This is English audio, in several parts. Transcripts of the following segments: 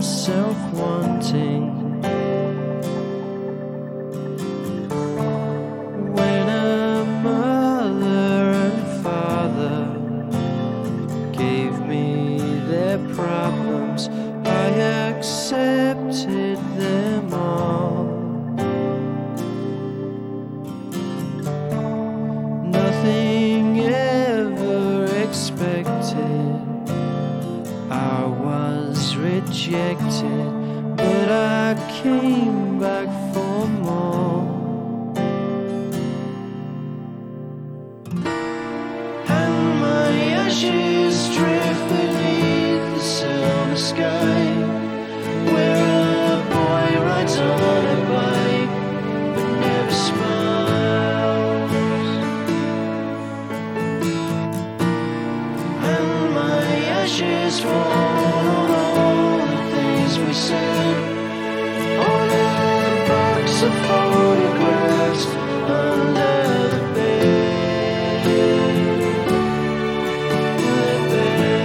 myself wanting. When a mother and father gave me their problems, I accepted them all. Nothing ever expected, I was rejected, but I came back for more. And my ashes drift beneath the summer sky, where a boy rides on a bike but never smiles. And my ashes fall on all the things we said, on a box of photographs under the bed. The bed.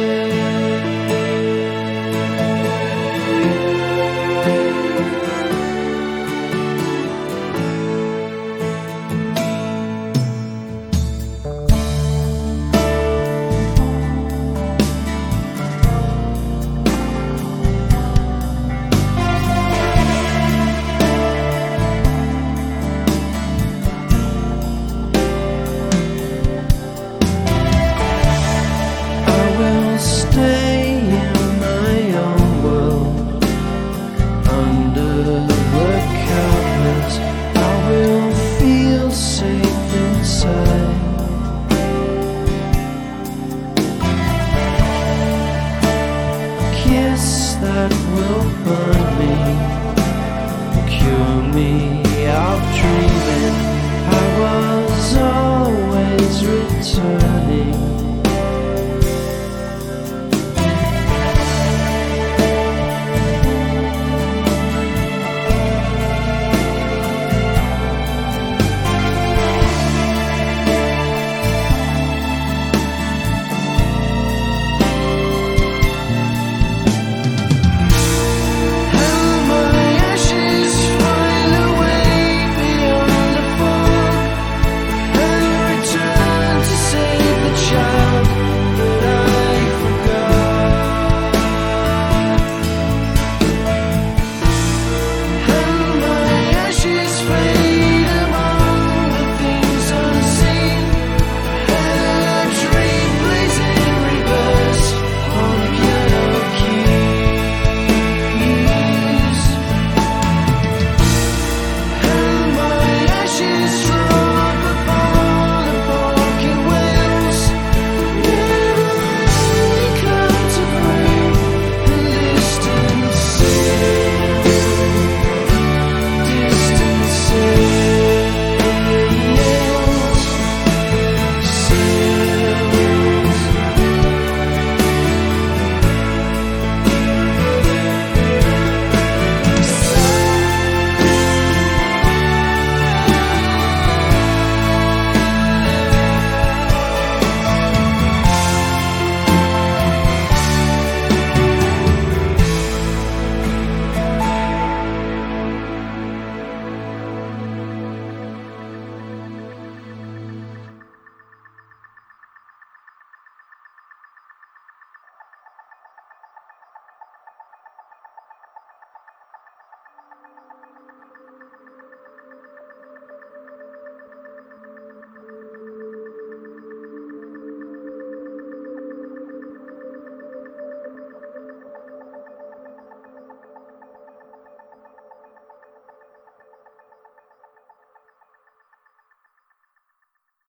I will stay in my own world, under the covers. I will feel safe inside. A kiss that will burn me